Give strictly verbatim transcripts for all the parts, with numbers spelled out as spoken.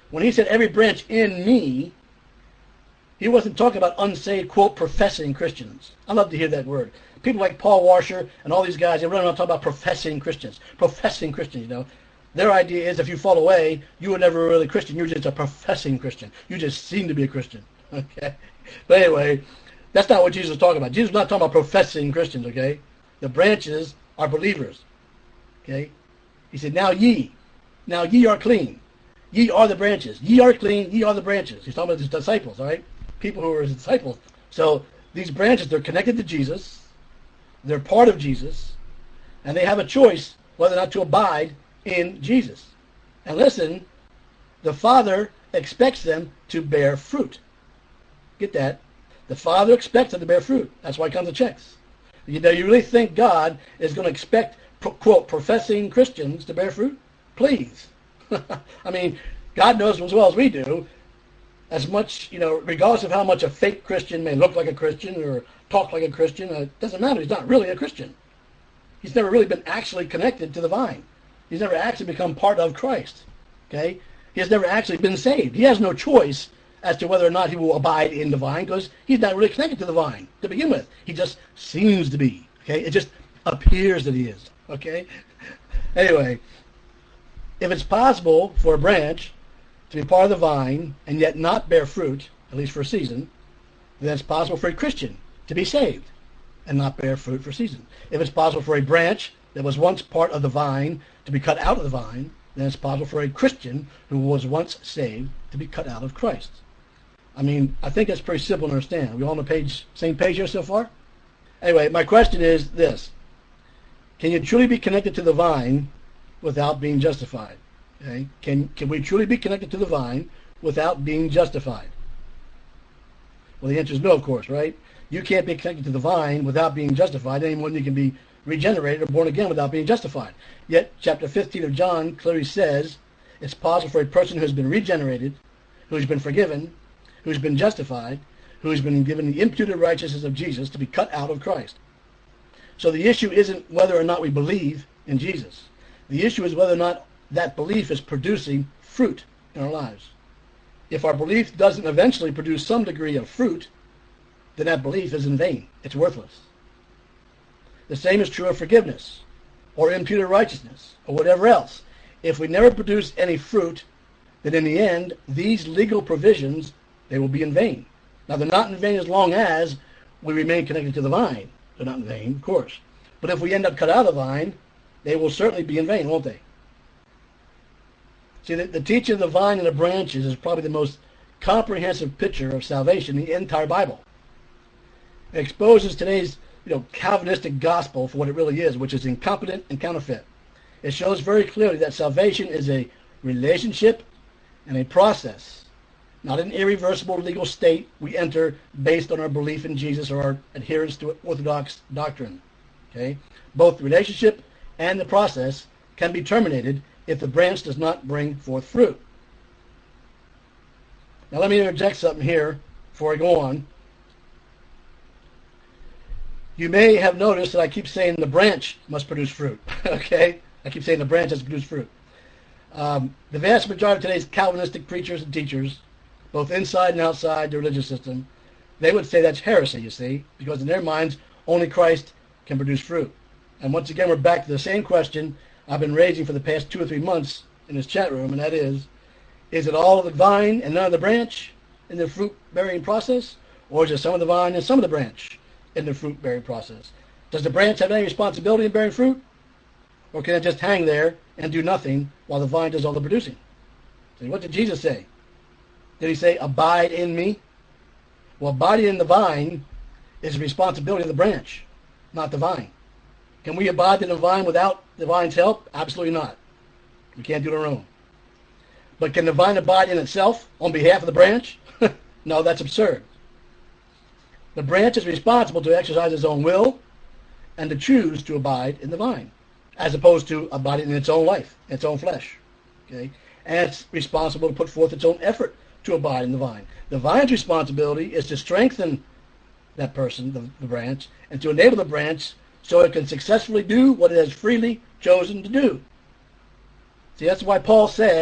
When he said every branch in me, he wasn't talking about unsaved, quote, professing Christians. I love to hear that word. People like Paul Washer and all these guys, they run around talking about professing Christians. Professing Christians, you know. Their idea is if you fall away, you were never really a Christian. You're just a professing Christian. You just seem to be a Christian. Okay? But anyway, that's not what Jesus was talking about. Jesus was not talking about professing Christians, okay? The branches are believers. Okay? He said, now ye, now ye are clean. Ye are the branches. Ye are clean, ye are the branches. He's talking about his disciples, all right? People who are his disciples. So these branches, they're connected to Jesus. They're part of Jesus. And they have a choice whether or not to abide in Jesus. And listen, the Father expects them to bear fruit. Get that? The Father expects them to bear fruit. That's why he comes to checks. You know, you really think God is going to expect, quote, professing Christians to bear fruit? Please. I mean, God knows as well as we do, as much, you know, regardless of how much a fake Christian may look like a Christian or talk like a Christian, it doesn't matter. He's not really a Christian. He's never really been actually connected to the vine. He's never actually become part of Christ. Okay? He has never actually been saved. He has no choice as to whether or not he will abide in the vine because he's not really connected to the vine to begin with. He just seems to be. Okay? It just appears that he is. Okay? Anyway, if it's possible for a branch to be part of the vine and yet not bear fruit, at least for a season, then it's possible for a Christian to be saved and not bear fruit for a season. If it's possible for a branch that was once part of the vine to be cut out of the vine, then it's possible for a Christian who was once saved to be cut out of Christ. I mean, I think that's pretty simple to understand. Are we all on the page, same page here so far? Anyway, my question is this. Can you truly be connected to the vine without being justified? Okay? Can, can we truly be connected to the vine without being justified? Well, the answer is no, of course, right? You can't be connected to the vine without being justified any more than you can be regenerated or born again without being justified. Yet, chapter fifteen of John clearly says it's possible for a person who has been regenerated, who has been forgiven, who's been justified, who has been given the imputed righteousness of Jesus to be cut out of Christ. So the issue isn't whether or not we believe in Jesus. The issue is whether or not that belief is producing fruit in our lives. If our belief doesn't eventually produce some degree of fruit, then that belief is in vain. It's worthless. The same is true of forgiveness or imputed righteousness or whatever else. If we never produce any fruit, then in the end, these legal provisions, they will be in vain. Now, they're not in vain as long as we remain connected to the vine. They're not in vain, of course. But if we end up cut out of the vine, they will certainly be in vain, won't they? See, the, the teaching of the vine and the branches is probably the most comprehensive picture of salvation in the entire Bible. It exposes today's you know, Calvinistic gospel for what it really is, which is incompetent and counterfeit. It shows very clearly that salvation is a relationship and a process, not an irreversible legal state we enter based on our belief in Jesus or our adherence to orthodox doctrine. Okay? Both the relationship and the process can be terminated if the branch does not bring forth fruit. Now let me interject something here before I go on. You may have noticed that I keep saying the branch must produce fruit. Okay? I keep saying the branch has to produce fruit. Um, the vast majority of today's Calvinistic preachers and teachers, both inside and outside the religious system, they would say that's heresy, you see, because in their minds, only Christ can produce fruit. And once again, we're back to the same question I've been raising for the past two or three months in this chat room, and that is, is it all of the vine and none of the branch in the fruit-bearing process? Or is it some of the vine and some of the branch in the fruit-bearing process? Does the branch have any responsibility in bearing fruit? Or can it just hang there and do nothing while the vine does all the producing? So what did Jesus say? Did he say, abide in me? Well, abiding in the vine is the responsibility of the branch, not the vine. Can we abide in the vine without the vine's help? Absolutely not. We can't do it on our own. But can the vine abide in itself on behalf of the branch? No, that's absurd. The branch is responsible to exercise its own will and to choose to abide in the vine, as opposed to abiding in its own life, its own flesh. Okay? And it's responsible to put forth its own effort to abide in the vine. The vine's responsibility is to strengthen that person, the, the branch, and to enable the branch so it can successfully do what it has freely chosen to do. See, that's why Paul said,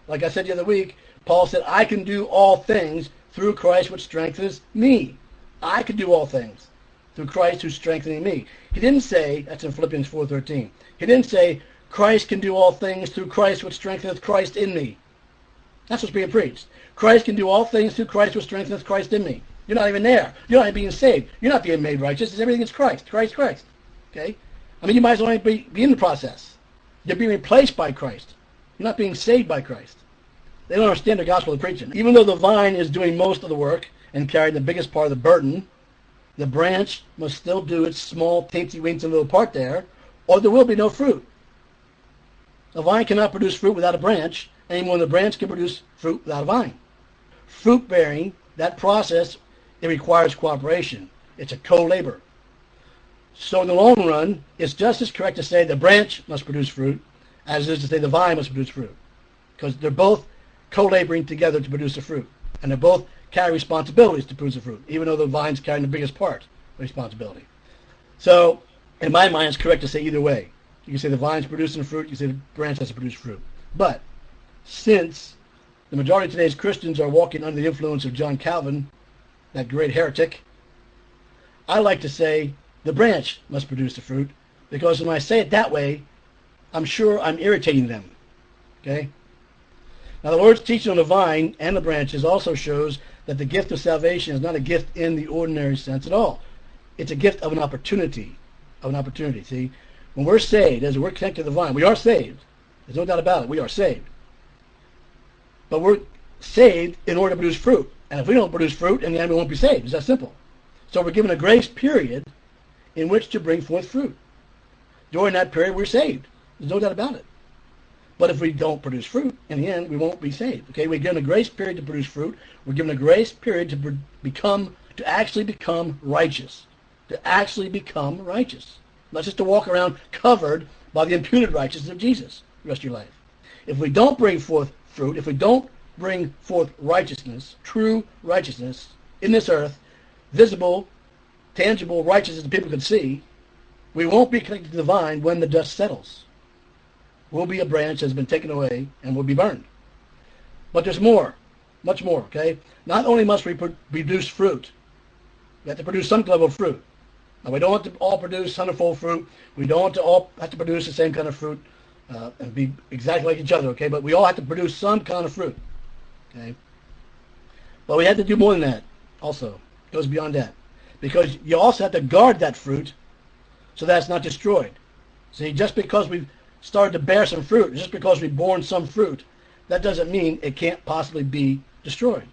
Like I said the other week, Paul said, I can do all things through Christ which strengthens me. I can do all things through Christ who's strengthening me. He didn't say, that's in Philippians four thirteen, he didn't say, Christ can do all things through Christ which strengtheneth Christ in me. That's what's being preached. Christ can do all things through Christ which strengtheneth Christ in me. You're not even there. You're not even being saved. You're not being made righteous. It's everything is Christ. Christ, Christ. Okay? I mean, you might as well be, be in the process. You're being replaced by Christ. You're not being saved by Christ. They don't understand the gospel they're preaching. Even though the vine is doing most of the work and carrying the biggest part of the burden, the branch must still do its small, teensy-weensy little part there, or there will be no fruit. A vine cannot produce fruit without a branch, any more than the branch can produce fruit without a vine. Fruit bearing, that process, it requires cooperation. It's a co-labor. So in the long run, it's just as correct to say the branch must produce fruit as it is to say the vine must produce fruit. Because they're both co-laboring together to produce the fruit. And they both carry responsibilities to produce the fruit, even though the vine's carrying the biggest part of responsibility. So, in my mind, it's correct to say either way. You can say the vine's producing fruit, you can say the branch has to produce fruit. But, since the majority of today's Christians are walking under the influence of John Calvin, that great heretic, I like to say the branch must produce the fruit, because when I say it that way, I'm sure I'm irritating them. Okay? Now the Lord's teaching on the vine and the branches also shows that the gift of salvation is not a gift in the ordinary sense at all. It's a gift of an opportunity. Of an opportunity. See, when we're saved, as we're connected to the vine, we are saved. There's no doubt about it. We are saved. But we're saved in order to produce fruit. And if we don't produce fruit, in the end we won't be saved. It's that simple. So we're given a grace period in which to bring forth fruit. During that period, we're saved. There's no doubt about it. But if we don't produce fruit, in the end, we won't be saved. Okay, we're given a grace period to produce fruit. We're given a grace period to become, to actually become righteous. To actually become righteous. Not just to walk around covered by the imputed righteousness of Jesus the rest of your life. If we don't bring forth fruit, if we don't bring forth righteousness, true righteousness, in this earth, visible, tangible righteousness that people can see, we won't be connected to the vine when the dust settles. We'll be a branch that's been taken away and will be burned. But there's more, much more, okay? Not only must we produce fruit, we have to produce some level of fruit. Now, we don't have to all produce hundredfold fruit. We don't have to all have to produce the same kind of fruit uh, and be exactly like each other, okay? But we all have to produce some kind of fruit, okay? But we have to do more than that also. It goes beyond that. Because you also have to guard that fruit so that it's not destroyed. See, just because we've started to bear some fruit, just because we've borne some fruit, that doesn't mean it can't possibly be destroyed.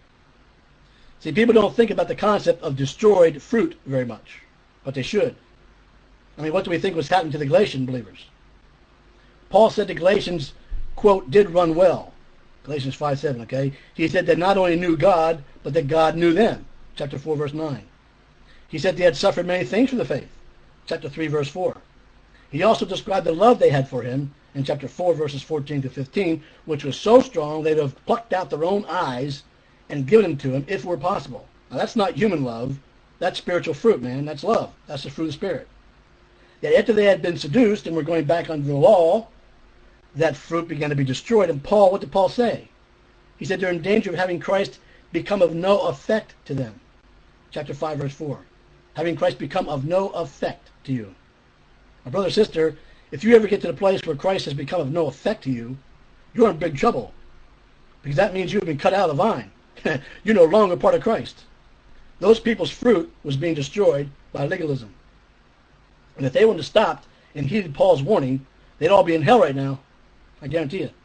See, people don't think about the concept of destroyed fruit very much, but they should. I mean, what do we think was happening to the Galatian believers? Paul said the Galatians, quote, did run well. Galatians five seven, okay? He said they not only knew God, but that God knew them. Chapter four, verse nine. He said they had suffered many things for the faith. Chapter three, verse four. He also described the love they had for him in chapter four, verses fourteen to fifteen, which was so strong they'd have plucked out their own eyes and given them to him if it were possible. Now, that's not human love. That's spiritual fruit, man. That's love. That's the fruit of the Spirit. Yet after they had been seduced and were going back under the law, that fruit began to be destroyed. And Paul, what did Paul say? He said they're in danger of having Christ become of no effect to them. Chapter five, verse four. Having Christ become of no effect to you. My brother or sister, if you ever get to the place where Christ has become of no effect to you, you're in big trouble. Because that means you've been cut out of the vine. You're no longer part of Christ. Those people's fruit was being destroyed by legalism. And if they wouldn't have stopped and heeded Paul's warning, they'd all be in hell right now. I guarantee it.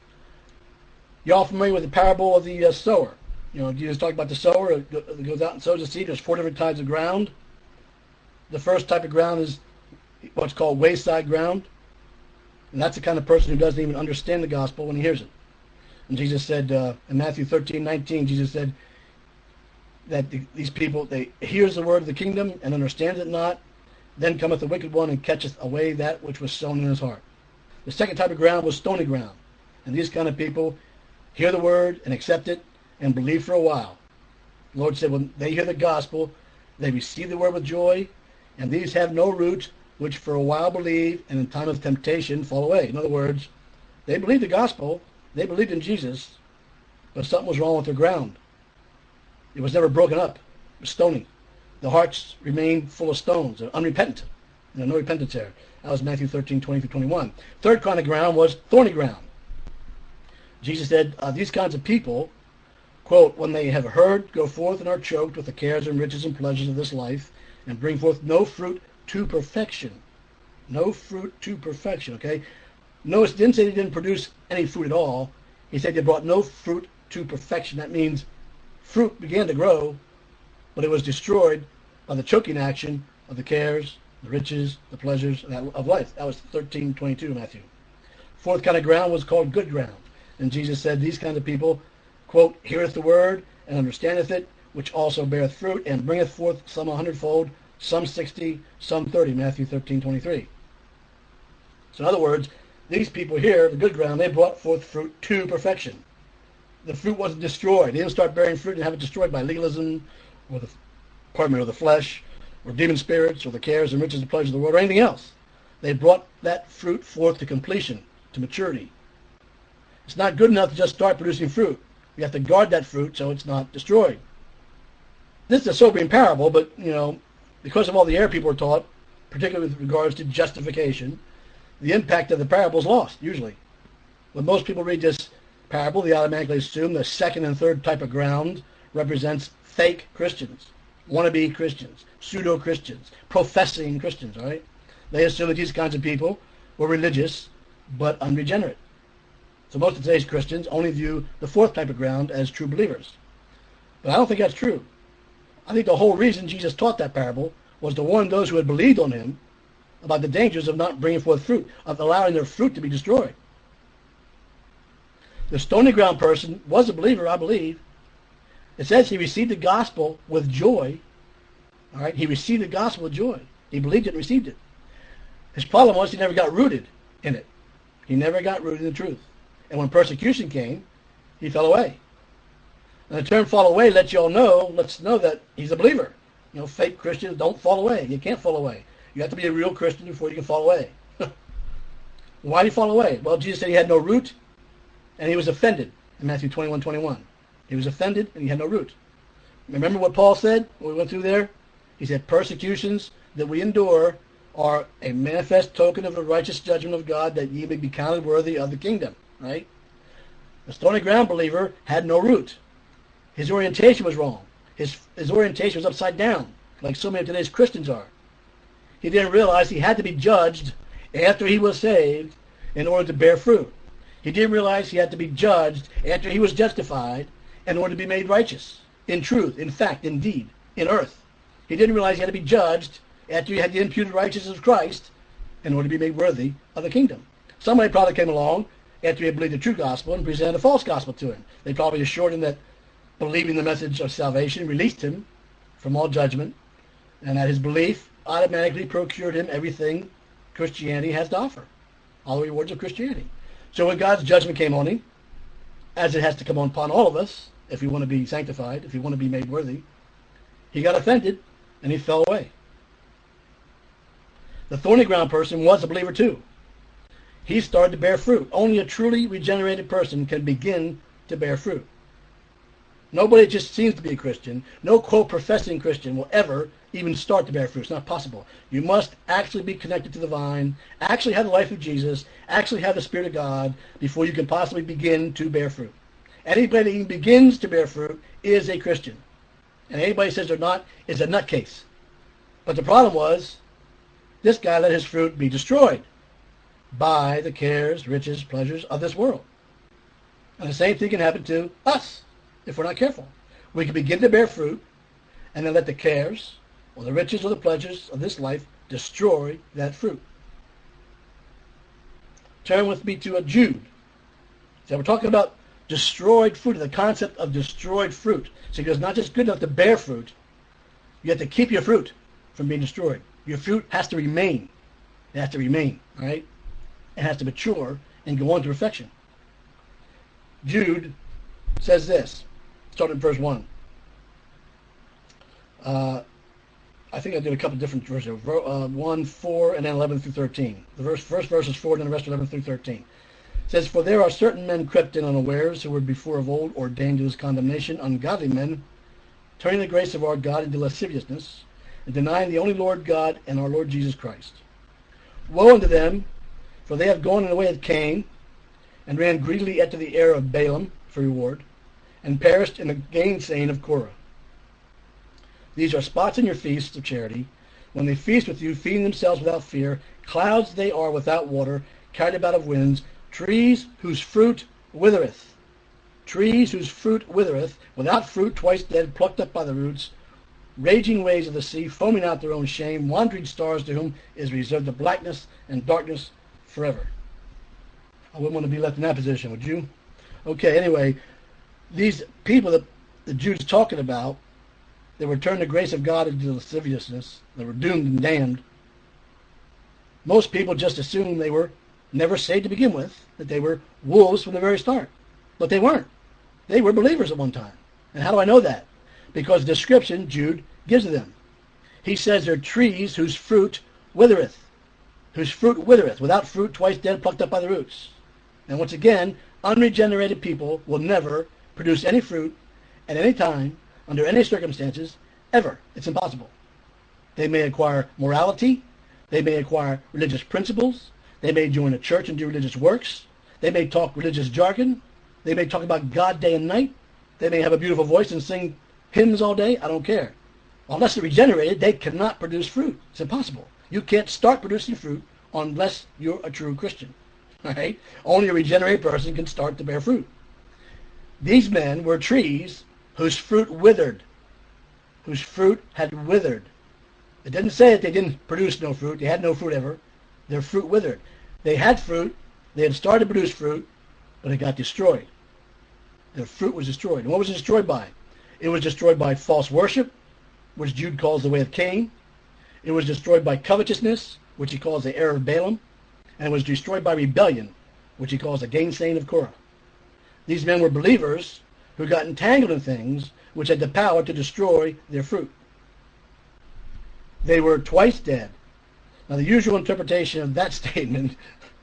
You all familiar with the parable of the uh, sower? You know, Jesus talked about the sower that goes out and sows the seed. There's four different types of ground. The first type of ground is what's called wayside ground. And that's the kind of person who doesn't even understand the gospel when he hears it. And Jesus said, uh, in Matthew thirteen nineteen, Jesus said that the, these people, they hears the word of the kingdom and understand it not. Then cometh the wicked one and catcheth away that which was sown in his heart. The second type of ground was stony ground. And these kind of people hear the word and accept it and believe for a while. The Lord said when they hear the gospel, they receive the word with joy, and these have no root, which for a while believe, and in time of temptation fall away. In other words, they believe the gospel, They believed in Jesus, but something was wrong with their ground. It was never broken up. It was stony. The hearts remained full of stones. They're unrepentant. You know, no repentance there. That was Matthew thirteen, twenty through twenty-one. Third kind of ground was thorny ground. Jesus said, uh, these kinds of people, quote, when they have heard, go forth and are choked with the cares and riches and pleasures of this life, and bring forth no fruit to perfection. No fruit to perfection, okay? Notice, it didn't say they didn't produce any fruit at all. He said they brought no fruit to perfection. That means fruit began to grow, but it was destroyed by the choking action of the cares, the riches, the pleasures of life. That was thirteen twenty-two, Matthew. Fourth kind of ground was called good ground. And Jesus said, these kinds of people, quote, heareth the word and understandeth it, which also beareth fruit, and bringeth forth some a hundredfold, some sixty, some thirty, Matthew thirteen twenty-three. So in other words, these people here, the good ground, they brought forth fruit to perfection. The fruit wasn't destroyed. They didn't start bearing fruit and have it destroyed by legalism, or the, pardon me, or the flesh, or demon spirits, or the cares and riches and pleasures of the world, or anything else. They brought that fruit forth to completion, to maturity. It's not good enough to just start producing fruit. You have to guard that fruit so it's not destroyed. This is a sobering parable, but, you know, because of all the error people are taught, particularly with regards to justification, the impact of the parable is lost, usually. When most people read this parable, they automatically assume the second and third type of ground represents fake Christians, wannabe Christians, pseudo-Christians, professing Christians, all right? They assume that these kinds of people were religious but unregenerate. So most of today's Christians only view the fourth type of ground as true believers. But I don't think that's true. I think the whole reason Jesus taught that parable was to warn those who had believed on him about the dangers of not bringing forth fruit, of allowing their fruit to be destroyed. The stony ground person was a believer, I believe. It says he received the gospel with joy. All right, he received the gospel with joy. He believed it and received it. His problem was he never got rooted in it. He never got rooted in the truth. And when persecution came, he fell away. And the term fall away lets you all know, lets know that he's a believer. You know, fake Christians don't fall away. You can't fall away. You have to be a real Christian before you can fall away. Why did he fall away? Well, Jesus said he had no root, and he was offended in Matthew twenty-one twenty-one. He was offended, and he had no root. Remember what Paul said when we went through there? He said, persecutions that we endure are a manifest token of the righteous judgment of God, that ye may be counted worthy of the kingdom. Right? The stony ground believer had no root. His orientation was wrong. His, his orientation was upside down, like so many of today's Christians are. He didn't realize he had to be judged after he was saved in order to bear fruit. He didn't realize he had to be judged after he was justified in order to be made righteous, in truth, in fact, in deed, in earth. He didn't realize he had to be judged after he had the imputed righteousness of Christ in order to be made worthy of the kingdom. Somebody probably came along after he had believed the true gospel and presented a false gospel to him. They probably assured him that believing the message of salvation released him from all judgment, and that his belief automatically procured him everything Christianity has to offer, all the rewards of Christianity. So when God's judgment came on him, as it has to come upon all of us, if we want to be sanctified, if we want to be made worthy, he got offended and he fell away. The thorny ground person was a believer too. He started to bear fruit. Only a truly regenerated person can begin to bear fruit. Nobody just seems to be a Christian, no quote professing Christian will ever even start to bear fruit. It's not possible. You must actually be connected to the vine, actually have the life of Jesus, actually have the Spirit of God before you can possibly begin to bear fruit. Anybody that even begins to bear fruit is a Christian. And anybody who says they're not is a nutcase. But the problem was, this guy let his fruit be destroyed by the cares, riches, pleasures of this world. And the same thing can happen to us if we're not careful. We can begin to bear fruit and then let the cares or the riches or the pleasures of this life destroy that fruit. Turn with me to a Jude. So we're talking about destroyed fruit, the concept of destroyed fruit. So it's not just good enough to bear fruit. You have to keep your fruit from being destroyed. Your fruit has to remain. It has to remain, all right? It has to mature and go on to perfection. Jude says this, starting in verse one. Uh, I think I did a couple different verses. Uh, one, four, and then eleven through thirteen. The verse, first verse is four, and then the rest eleven through thirteen. It says, "For there are certain men crept in unawares, who were before of old ordained to this condemnation, ungodly men, turning the grace of our God into lasciviousness, and denying the only Lord God and our Lord Jesus Christ. Woe unto them, for they have gone in the way of Cain, and ran greedily after the heir of Balaam for reward, and perished in the gainsaying of Korah. These are spots in your feasts of charity, when they feast with you, feeding themselves without fear. Clouds they are without water, carried about of winds, trees whose fruit withereth. Trees whose fruit withereth, without fruit, twice dead, plucked up by the roots, raging waves of the sea, foaming out their own shame, wandering stars to whom is reserved the blackness and darkness forever." I wouldn't want to be left in that position, would you? Okay, anyway, these people that the Jude's talking about, they were turned the grace of God into lasciviousness, they were doomed and damned. Most people just assume they were never saved to begin with, that they were wolves from the very start. But they weren't. They were believers at one time. And how do I know that? Because the description Jude gives of them. He says they're trees whose fruit withereth. Whose fruit withereth. Without fruit, twice dead, plucked up by the roots. And once again, unregenerated people will never produce any fruit at any time, under any circumstances, ever. It's impossible. They may acquire morality. They may acquire religious principles. They may join a church and do religious works. They may talk religious jargon. They may talk about God day and night. They may have a beautiful voice and sing hymns all day. I don't care. Unless they're regenerated, they cannot produce fruit. It's impossible. You can't start producing fruit unless you're a true Christian. All right? Only a regenerated person can start to bear fruit. These men were trees whose fruit withered, whose fruit had withered. It didn't say that they didn't produce no fruit. They had no fruit ever. Their fruit withered. They had fruit. They had started to produce fruit, but it got destroyed. Their fruit was destroyed. And what was it destroyed by? It was destroyed by false worship, which Jude calls the way of Cain. It was destroyed by covetousness, which he calls the error of Balaam. And it was destroyed by rebellion, which he calls the gainsaying of Korah. These men were believers who got entangled in things which had the power to destroy their fruit. They were twice dead. Now, the usual interpretation of that statement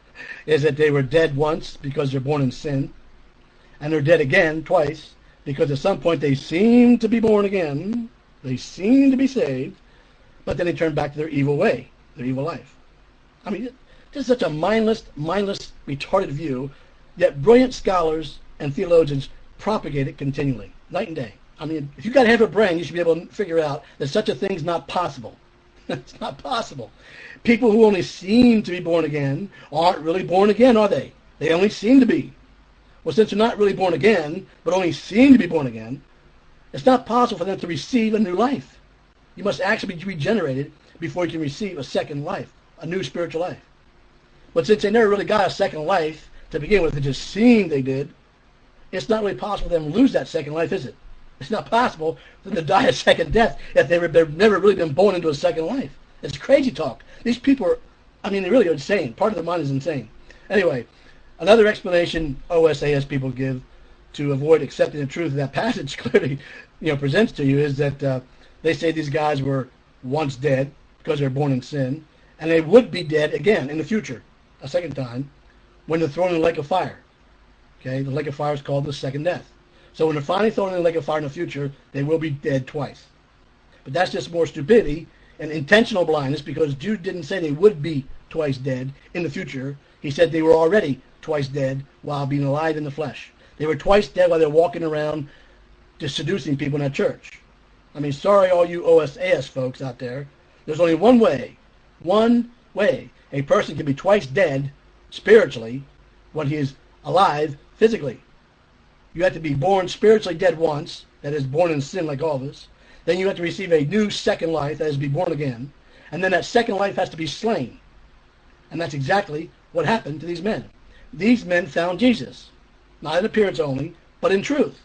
is that they were dead once because they're born in sin, and they're dead again twice because at some point they seem to be born again, they seem to be saved, but then they turn back to their evil way, their evil life. I mean, this is such a mindless, mindless, retarded view, yet brilliant scholars and theologians propagate it continually, night and day. I mean, if you've got half a brain, you should be able to figure out that such a thing is not possible. It's not possible. People who only seem to be born again aren't really born again, are they? They only seem to be. Well, since they're not really born again, but only seem to be born again, it's not possible for them to receive a new life. You must actually be regenerated before you can receive a second life, a new spiritual life. But since they never really got a second life to begin with, it just seemed they did, it's not really possible for them to lose that second life, is it? It's not possible for them to die a second death if they've never really been born into a second life. It's crazy talk. These people are, I mean, they really are insane. Part of their mind is insane. Anyway, another explanation O S A S people give to avoid accepting the truth that passage clearly, you know, presents to you is that uh, they say these guys were once dead because they're born in sin, and they would be dead again in the future, a second time, when they're thrown in the lake of fire. Okay, the lake of fire is called the second death. So when they're finally thrown in the lake of fire in the future, they will be dead twice. But that's just more stupidity and intentional blindness, because Jude didn't say they would be twice dead in the future. He said they were already twice dead while being alive in the flesh. They were twice dead while they're walking around just seducing people in that church. I mean, sorry all you O S A S folks out there. There's only one way, one way a person can be twice dead spiritually when he is alive physically. You have to be born spiritually dead once, that is, born in sin like all of us. Then you have to receive a new second life, that is, be born again. And then that second life has to be slain. And that's exactly what happened to these men. These men found Jesus, not in appearance only, but in truth.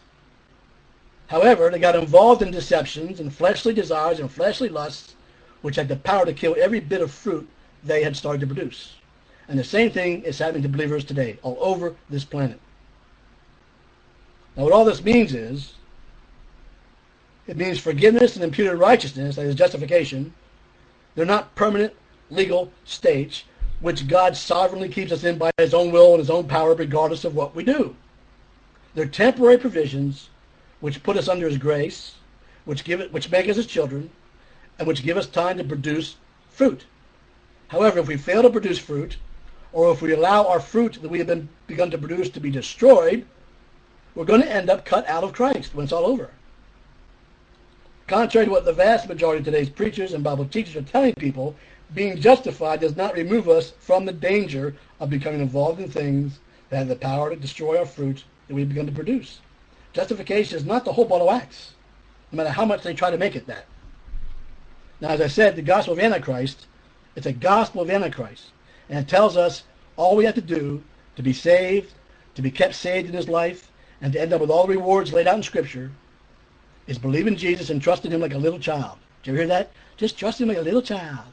However, they got involved in deceptions and fleshly desires and fleshly lusts, which had the power to kill every bit of fruit they had started to produce. And the same thing is happening to believers today, all over this planet. Now, what all this means is, it means forgiveness and imputed righteousness, that is justification. They're not permanent legal states. which God sovereignly keeps us in by his own will and his own power regardless of what we do. They're temporary provisions which put us under his grace, which give it, which make us his children, and which give us time to produce fruit. However, if we fail to produce fruit, or if we allow our fruit that we have been begun to produce to be destroyed, we're going to end up cut out of Christ when it's all over. Contrary to what the vast majority of today's preachers and Bible teachers are telling people, being justified does not remove us from the danger of becoming involved in things that have the power to destroy our fruit that we've begun to produce. Justification is not the whole ball of wax, no matter how much they try to make it that. Now, as I said, the gospel of Antichrist, it's a gospel of Antichrist. And it tells us all we have to do to be saved, to be kept saved in this life, and to end up with all the rewards laid out in Scripture is believe in Jesus and trust in him like a little child. Did you hear that? Just trust him like a little child.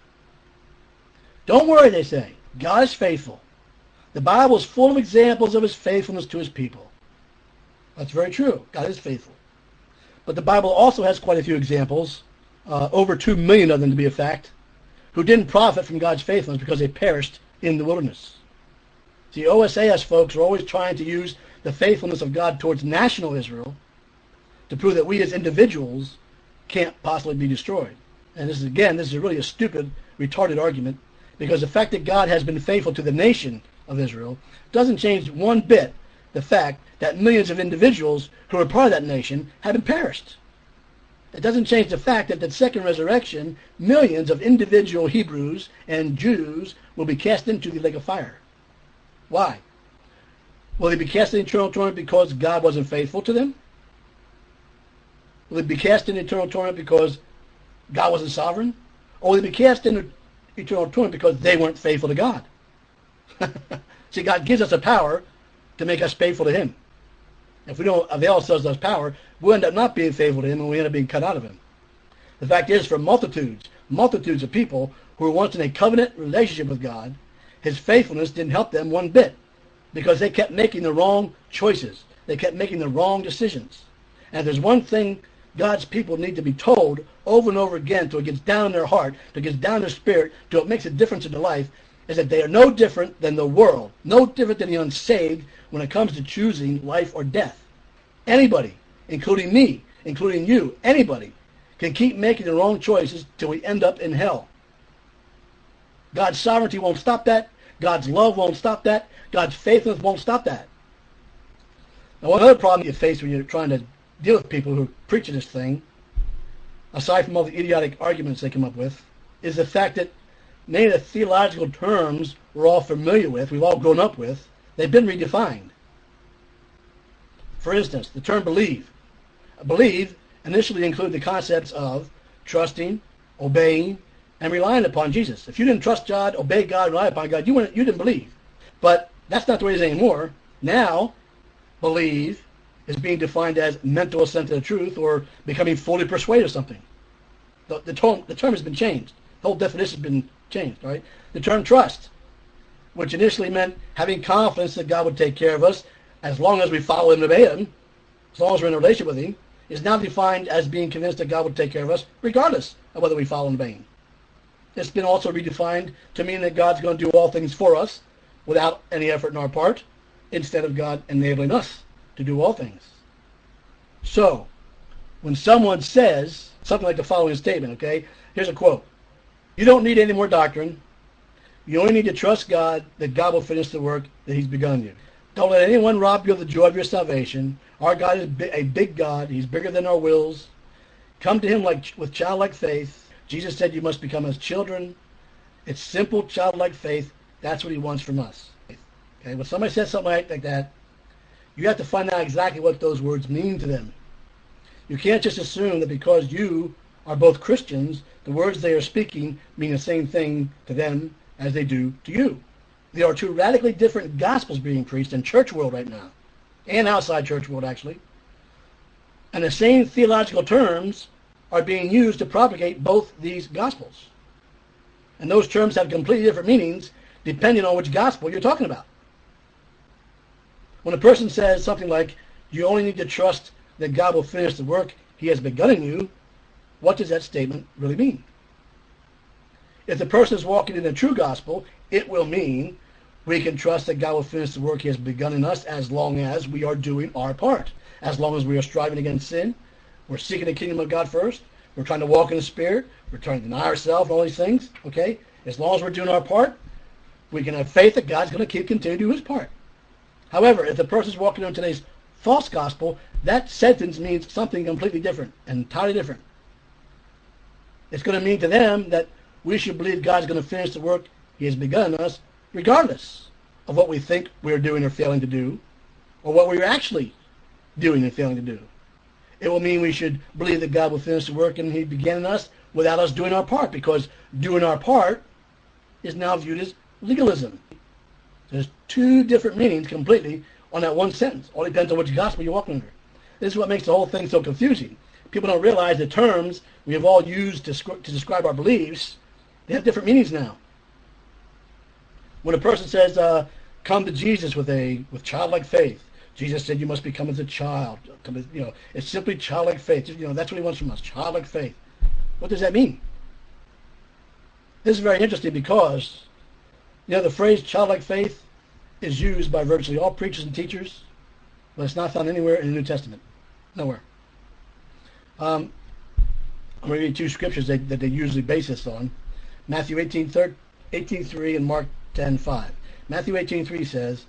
Don't worry, they say. God is faithful. The Bible is full of examples of his faithfulness to his people. That's very true. God is faithful. But the Bible also has quite a few examples, uh, over two million of them to be a fact, who didn't profit from God's faithfulness because they perished in the wilderness. See, O S A S folks are always trying to use the faithfulness of God towards national Israel to prove that we as individuals can't possibly be destroyed. And this is, again, this is really a stupid, retarded argument, because the fact that God has been faithful to the nation of Israel doesn't change one bit the fact that millions of individuals who are part of that nation have been perished. It doesn't change the fact that at the second resurrection, millions of individual Hebrews and Jews will be cast into the lake of fire. Why? Will they be cast in eternal torment because God wasn't faithful to them? Will they be cast in eternal torment because God wasn't sovereign? Or will they be cast in eternal torment because they weren't faithful to God? See, God gives us a power to make us faithful to him. If we don't avail ourselves of that power, we'll end up not being faithful to him and we end up being cut out of him. The fact is, for multitudes, multitudes of people who were once in a covenant relationship with God, his faithfulness didn't help them one bit because they kept making the wrong choices. They kept making the wrong decisions. And if there's one thing God's people need to be told over and over again till it gets down in their heart, till it gets down in their spirit, till it makes a difference in their life, is that they are no different than the world, no different than the unsaved when it comes to choosing life or death. Anybody, including me, including you, anybody, can keep making the wrong choices till we end up in hell. God's sovereignty won't stop that. God's love won't stop that. God's faithfulness won't stop that. Now, one other problem you face when you're trying to deal with people who preach this thing, aside from all the idiotic arguments they come up with, is the fact that many of the theological terms we're all familiar with, we've all grown up with, they've been redefined. For instance, the term believe. Believe initially included the concepts of trusting, obeying, and relying upon Jesus. If you didn't trust God, obey God, rely upon God, you, weren't, you didn't believe. But that's not the way it is anymore. Now, believe is being defined as mental assent to the truth or becoming fully persuaded of something. The, the, term, the term has been changed. The whole definition has been changed, right? The term trust, which initially meant having confidence that God would take care of us as long as we follow him and obey him, as long as we're in a relationship with him, is now defined as being convinced that God would take care of us regardless of whether we follow and obey him. It's been also redefined to mean that God's going to do all things for us without any effort on our part, instead of God enabling us to do all things. So, when someone says something like the following statement, okay, here's a quote. You don't need any more doctrine. You only need to trust God that God will finish the work that he's begun you. Don't let anyone rob you of the joy of your salvation. Our God is a big God. He's bigger than our wills. Come to him like with childlike faith. Jesus said you must become as children. It's simple childlike faith. That's what he wants from us. Okay, when somebody says something like, like that, you have to find out exactly what those words mean to them. You can't just assume that because you are both Christians, the words they are speaking mean the same thing to them as they do to you. There are two radically different gospels being preached in church world right now, and outside church world actually. And the same theological terms are being used to propagate both these gospels. And those terms have completely different meanings depending on which gospel you're talking about. When a person says something like, you only need to trust that God will finish the work he has begun in you, what does that statement really mean? If the person is walking in the true gospel It will mean we can trust that God will finish the work he has begun in us as long as we are doing our part. As long as we are striving against sin, we're seeking the kingdom of God first, we're trying to walk in the Spirit, we're trying to deny ourselves and all these things, okay? As long as we're doing our part, we can have faith that God's going to keep continuing to do his part. However, if the person's walking on today's false gospel, that sentence means something completely different, entirely different. It's going to mean to them that we should believe God's going to finish the work he has begun in us, regardless of what we think we're doing or failing to do, or what we're actually doing and failing to do. It will mean we should believe that God will finish the work and he began in us without us doing our part, because doing our part is now viewed as legalism. There's two different meanings completely on that one sentence. All depends on which gospel you're walking under. This is what makes the whole thing so confusing. People don't realize the terms we have all used to, to describe our beliefs, they have different meanings now. When a person says, uh, come to Jesus with a with childlike faith, Jesus said you must become as a child. You know, it's simply childlike faith. You know, that's what he wants from us, childlike faith. What does that mean? This is very interesting because, you know, the phrase childlike faith is used by virtually all preachers and teachers, but it's not found anywhere in the New Testament. Nowhere. Um, I'm going to read two scriptures that, that they usually base this on. Matthew eighteen three and Mark ten five. Matthew eighteen three says,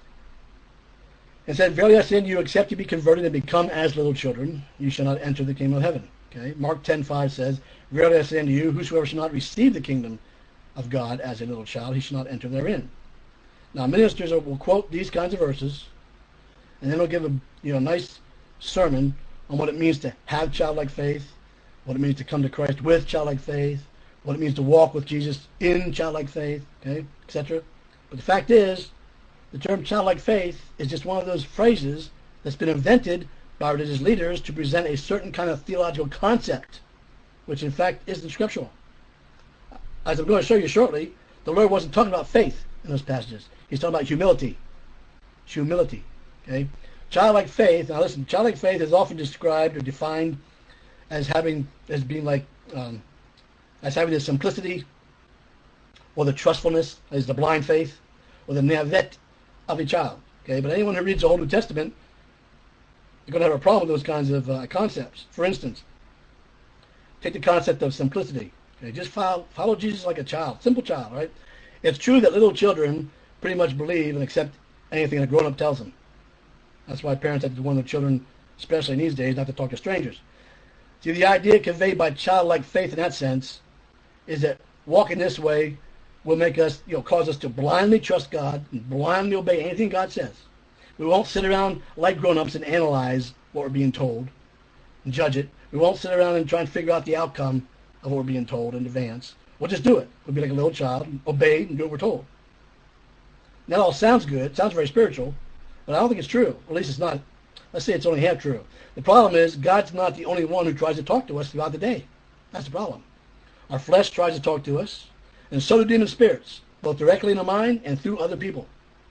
and said, verily I say unto you, except you be converted and become as little children, you shall not enter the kingdom of heaven. Okay. Mark ten five says, verily I say unto you, whosoever shall not receive the kingdom of God as a little child, he shall not enter therein. Now, ministers will quote these kinds of verses, and then they'll give a you know nice sermon on what it means to have childlike faith, what it means to come to Christ with childlike faith, what it means to walk with Jesus in childlike faith, okay, et cetera. But the fact is, the term childlike faith is just one of those phrases that's been invented by religious leaders to present a certain kind of theological concept, which in fact isn't scriptural. As I'm going to show you shortly, the Lord wasn't talking about faith in those passages. He's talking about humility. Humility. Okay? Childlike faith, now listen, childlike faith is often described or defined as having, as being like, um, as having the simplicity or the trustfulness, as the blind faith, or the navet of a child. Okay? But anyone who reads the Old New Testament, you're going to have a problem with those kinds of uh, concepts. For instance, take the concept of simplicity. Okay? Just follow, follow Jesus like a child, simple child, right? It's true that little children pretty much believe and accept anything a grown-up tells them. That's why parents have to warn their children, especially in these days, not to talk to strangers. See, the idea conveyed by childlike faith in that sense is that walking this way will make us, you know, cause us to blindly trust God and blindly obey anything God says. We won't sit around like grown-ups and analyze what we're being told and judge it. We won't sit around and try and figure out the outcome of what we're being told in advance. We'll just do it. We'll be like a little child, and obey and do what we're told. That all sounds good. It sounds very spiritual, but I don't think it's true. At least it's not. Let's say it's only half true. The problem is God's not the only one who tries to talk to us throughout the day. That's the problem. Our flesh tries to talk to us, and so do demon spirits, both directly in the mind and through other people.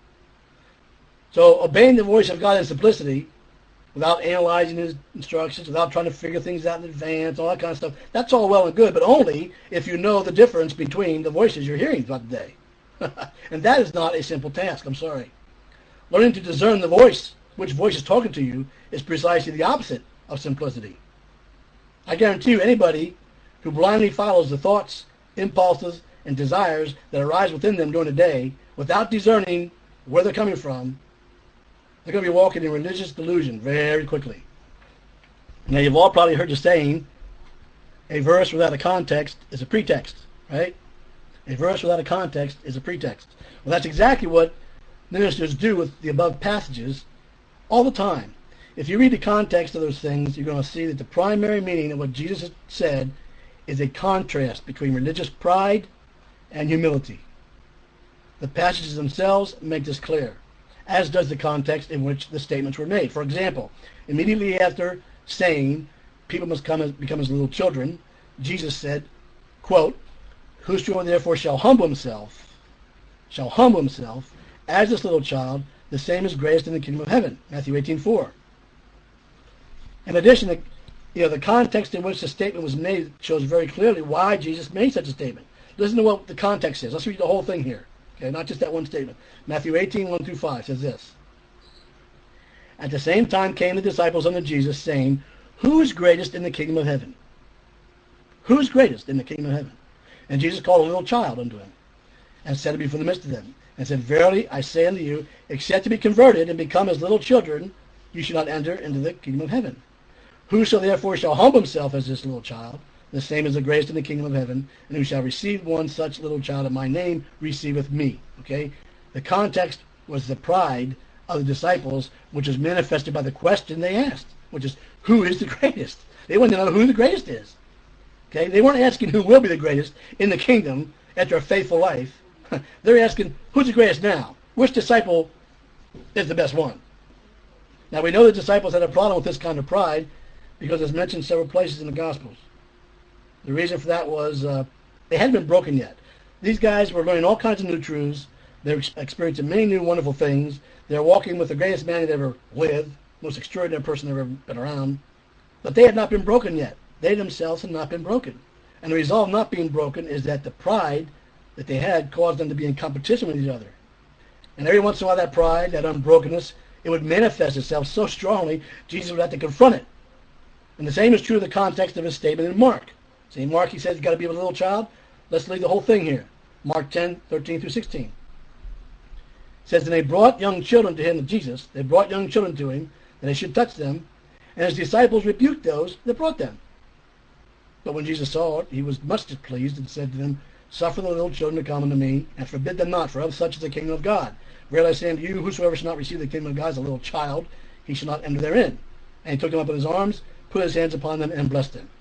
So obeying the voice of God in simplicity, without analyzing his instructions, without trying to figure things out in advance, all that kind of stuff, that's all well and good, but only if you know the difference between the voices you're hearing throughout the day. And that is not a simple task, I'm sorry. Learning to discern the voice, which voice is talking to you, is precisely the opposite of simplicity. I guarantee you anybody who blindly follows the thoughts, impulses, and desires that arise within them during the day without discerning where they're coming from, they're going to be walking in religious delusion very quickly. Now, you've all probably heard the saying, a verse without a context is a pretext, right? A verse without a context is a pretext. Well, that's exactly what ministers do with the above passages all the time. If you read the context of those things, you're going to see that the primary meaning of what Jesus has said is a contrast between religious pride and humility. The passages themselves make this clear, as does the context in which the statements were made. For example, immediately after saying, people must come as, become as little children, Jesus said, quote, whosoever therefore shall humble himself, shall humble himself, as this little child, the same is greatest in the kingdom of heaven. Matthew eighteen four. In addition, the, you know, the context in which the statement was made shows very clearly why Jesus made such a statement. Listen to what the context is. Let's read the whole thing here. Okay, not just that one statement. Matthew eighteen, one through five says this. At the same time came the disciples unto Jesus, saying, Who is greatest in the kingdom of heaven? Who is greatest in the kingdom of heaven? And Jesus called a little child unto him, and set him before the midst of them, and said, Verily I say unto you, except you be converted and become as little children, you shall not enter into the kingdom of heaven. Whoso therefore shall humble himself as this little child, the same is the greatest in the kingdom of heaven, and who shall receive one such little child in my name, receiveth me. Okay? The context was the pride of the disciples, which is manifested by the question they asked, which is, who is the greatest? They wanted to know who the greatest is. Okay? They weren't asking who will be the greatest in the kingdom after a faithful life. They're asking, who's the greatest now? Which disciple is the best one? Now, we know the disciples had a problem with this kind of pride because it's mentioned several places in the Gospels. The reason for that was uh, they hadn't been broken yet. These guys were learning all kinds of new truths. They were experiencing many new wonderful things. They were walking with the greatest man they'd ever lived, most extraordinary person they've ever been around. But they had not been broken yet. They themselves had not been broken. And the result of not being broken is that the pride that they had caused them to be in competition with each other. And every once in a while that pride, that unbrokenness, it would manifest itself so strongly, Jesus would have to confront it. And the same is true of the context of his statement in Mark. See, in Mark he says, you've got to be with a little child. Let's leave the whole thing here. Mark ten, thirteen through sixteen. It says, and they brought young children to him, to Jesus. They brought young children to him, that they should touch them. And his disciples rebuked those that brought them. But when Jesus saw it, he was much displeased and said to them, Suffer the little children to come unto me, and forbid them not, for of such is the kingdom of God. Verily I say unto you, whosoever shall not receive the kingdom of God as a little child, he shall not enter therein. And he took them up in his arms, put his hands upon them, and blessed them.